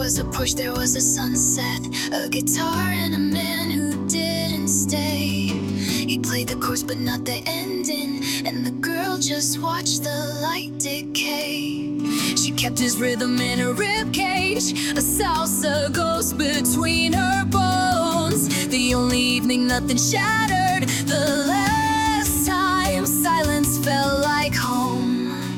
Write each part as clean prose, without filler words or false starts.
was a Porsche, there was a sunset, a guitar and a man who didn't stay. He played the chorus but not the ending, and the girl just watched the light decay. She kept his rhythm in her ribcage, a salsa ghost between her bones. The only evening nothing shattered, the last time silence felt like home.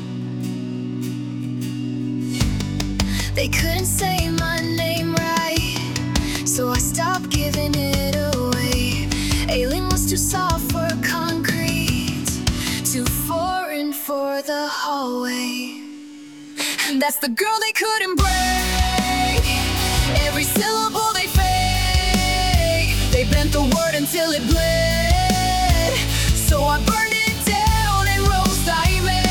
They couldn't say my name right, so I stopped giving it away. Aileen was too soft for concrete, too foreign for the hallway. And that's the girl they couldn't break. Every syllable they fake. They bent the word until it bled, so I burned it down and rose diamond.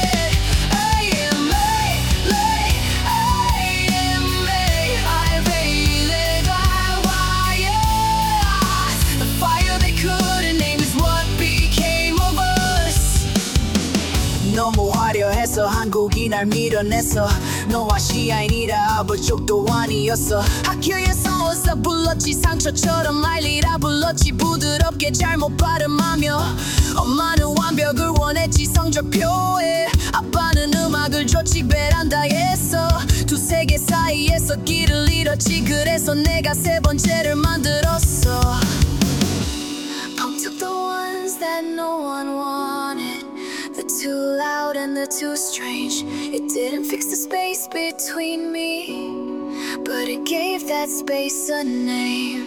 너무 화려해서 한국이 날 밀어냈어. 너와 시아인이라 아볼 쪽도 아니었어. 학교에서 어서 불렀지, 상처처럼 말리라 불렀지, 부드럽게 잘못 발음하며. 엄마는 완벽을 원했지, 성적표에. 아빠는 음악을 줬지, 베란다에서. 두 세계 사이에서 길을 잃었지, 그래서 내가 세 번째를 만들었어. Punk took the ones that no one wanted, the too loud and the too strange. It didn't fix the space between me, but it gave that space a name.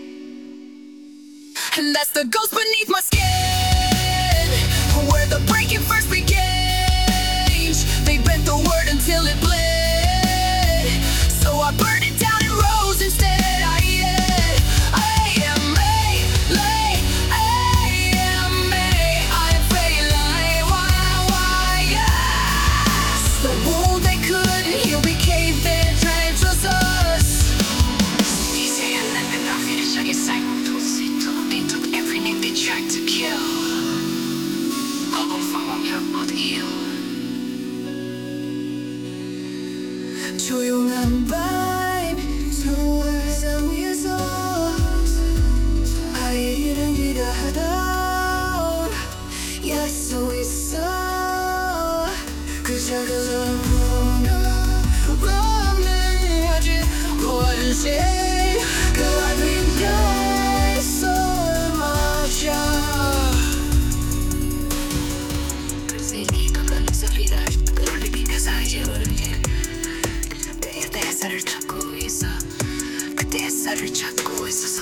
And that's the ghost beneath my skin, where the breaking first began. They bent the word until it bled, so I burned it down and rose instead. 조용한 밤 소울상 위에서 아이를 기다하다 약속 있어. 그 작은 밤을 아직 원시 그 안에서 맞아. 햇살을 찾고 있어. 그때 햇살을 찾고 있어서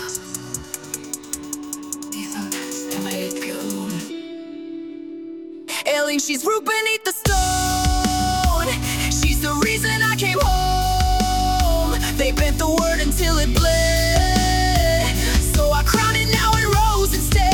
Aileen, she's root beneath the stone. She's the reason I came home. They bent the word until it bled, so I crowned it now and rose instead.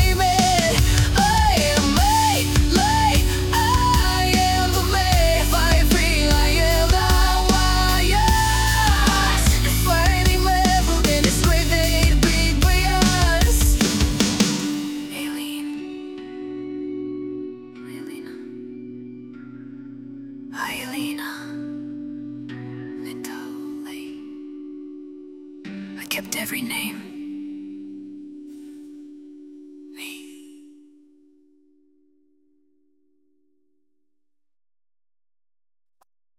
Ailina, little late. I kept every name.